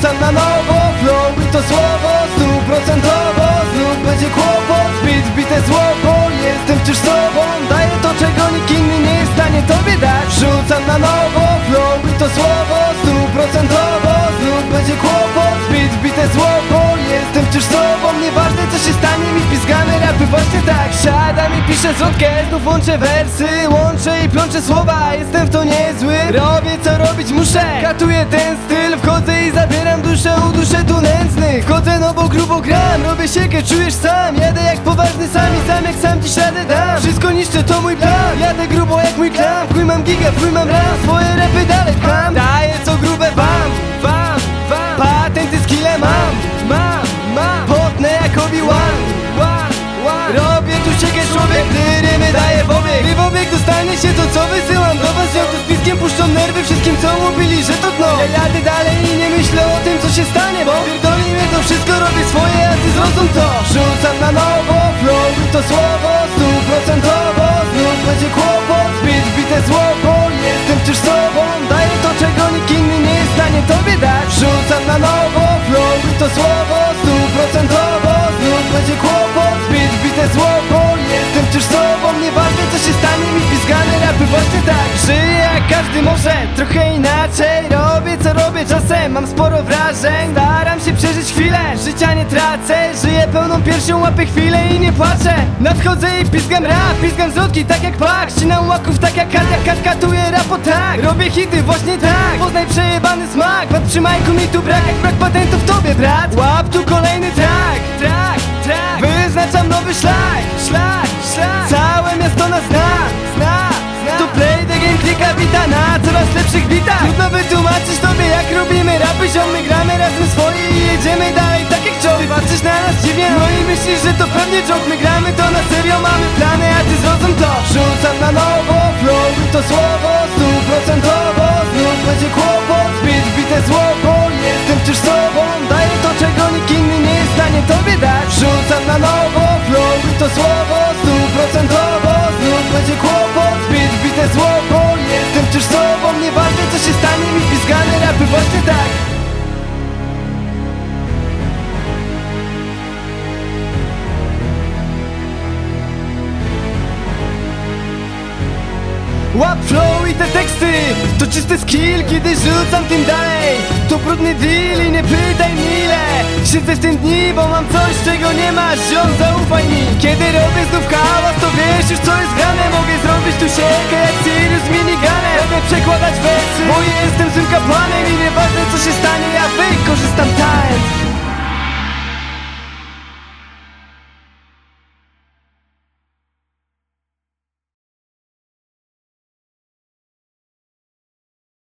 Rzucam na nowo flow i to słowo stuprocentowo. Znów będzie kłopot, beat wbite zło, bo jestem wciąż sobą. Daję to, czego nikt inny nie jest w stanie tobie dać. Rzucam na nowo flow i to słowo stuprocentowo. Znów będzie kłopot, beat wbite zło, bo jestem wciąż sobą. Nieważne co się stanie, mi pizgane rapy właśnie tak. Siadam i piszę zwrotkę, znów łączę wersy, łączę i plączę słowa. Jestem w to niezły, robię co robić muszę. Katuję ten styl, wchodzę i zabieram duszę u duszę tu nędznych. Wchodzę no bo grubo gram, robię siekę, czujesz sam. Jadę jak poważny sam i sam jak sam dziś radę dam. Wszystko niszczę, to mój plan, jadę grubo jak mój klan. Chuj mam giga, chuj mam ram, swoje rapy dalej pcham. Daję co grube wam, patenty skille mam. Potnę jak Obi-Wan. Robię tu siekę człowiek, gdy rymy daję w obieg. Gdy w obieg dostanie się to co wysyłam do was. Ziom tu z piskiem puszczą nerwy wszystkim co mówili, że to dno. Ja jadę dalej i nie myślę o tym co się stanie, bo pierdoli mnie to wszystko, robię swoje, a ty zrozum to. Rzucam na nowo flow i to słowo stuprocentowo. Znów będzie kłopot, beat wbite zło, bo jestem wciąż sobą. Daję to, czego nikt inny nie jest w stanie tobie dać. Rzucam na nowo flow i to słowo stuprocentowo. Znów będzie kłopot, beat wbite zło, bo jestem wciąż sobą. Nieważne co się stanie, mi pizgane rapy właśnie tak. Żyję jak każdy może, trochę inaczej. Robię co robię czasem, mam sporo wrażeń. Staram się przeżyć chwilę, życia nie tracę. Żyję pełną piersią, łapię chwilę i nie płaczę. Nadchodzę i pizgam rap, pizgam zwrotki tak jak Pach. Ścinam łaków tak jak Katia, katuję rapo tak. Robię hity właśnie tak, poznaj przejebany smak. Pat przy majku mi tu brak, jak brak patentów tobie brat. Łap tu kolejny track. Wyznaczam nowy szlak. Całe miasto nas zna. Tu play the game, klika wita na coraz lepszych bitach. Trudno wytłumaczyć tobie jak robimy rapy, ziomy. Gramy razem swoje i jedziemy dalej tak jak czoł. Ty patrzysz na nas dziwnie, no i myślisz, że to pewnie joke. My gramy to na serio, mamy plany, a ty zrozum to. Rzucam na nowo flow i to słowo stuprocentowo. Znów będzie kłopot, beat wbite zło, bo jestem wciąż sobą. Daję to, czego nikt inny nie jest w stanie tobie dać. Rzucam na nowo flow i to słowo stuprocentowo. Znów będzie kłopot, beat wbite zło, bo jestem wciąż sobą. Nieważne co się stanie, mi pizgane rapy właśnie tak. Łap flow i te teksty, to czysty skill, kiedy rzucam tym dalej. To brudny deal i nie pytaj mnie ile. Siedzę w tym dni, bo mam coś, czego nie masz, ziom, zaufaj mi. Kiedy robię znów hałas, to wiesz już co jest grane. Mogę zrobić tu siekę jak Sirius